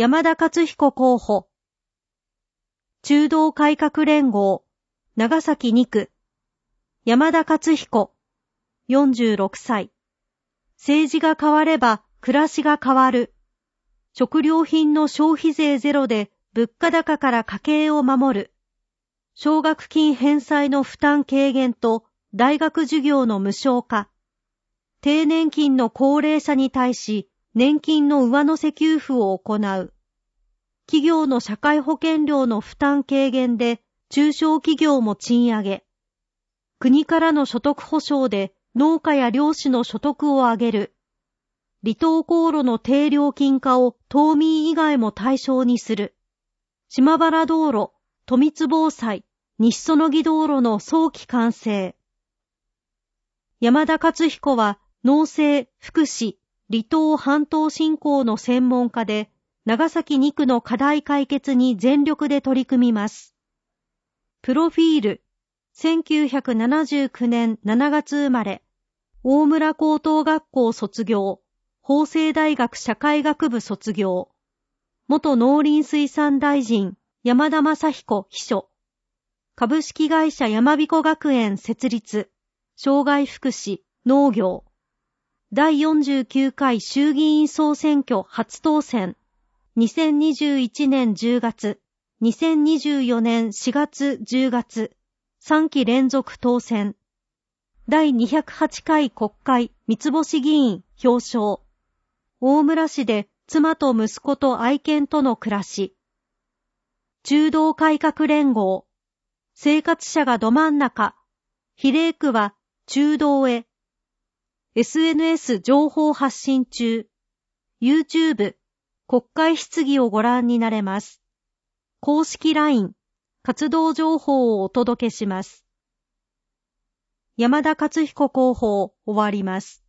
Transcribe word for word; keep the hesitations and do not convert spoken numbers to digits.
山田勝彦候補。中道改革連合、長崎に区。山田勝彦、よんじゅうろくさい。政治が変われば暮らしが変わる。食料品の消費税ゼロで物価高から家計を守る。奨学金返済の負担軽減と大学授業の無償化。低年金の高齢者に対し年金の上乗せ給付を行う。企業の社会保険料の負担軽減で中小企業も賃上げ。国からの所得保障で農家や漁師の所得を上げる。離島航路の低料金化を島民以外も対象にする。島原道路、富津防災、西園木道路の早期完成。山田勝彦は農政、福祉、離島半島振興の専門家で、長崎に区の課題解決に全力で取り組みます。プロフィール、せんきゅうひゃくななじゅうきゅうねんしちがつ生まれ、大村高等学校卒業、法政大学社会学部卒業、元農林水産大臣山田正彦秘書、株式会社山彦学園設立、障害福祉、農業、だいよんじゅうきゅうかい衆議院総選挙初当選、にせんにじゅういちねんじゅうがつ、にせんにじゅうよねんしがつじゅうがつ、さんき連続当選。だいにひゃくはちかい国会三つ星議員表彰。大村市で妻と息子と愛犬との暮らし。中道改革連合。生活者がど真ん中。比例区は中道へ。エスエヌエス 情報発信中。YouTube、国会質疑をご覧になれます。公式 ライン、活動情報をお届けします。山田勝彦候補を終わります。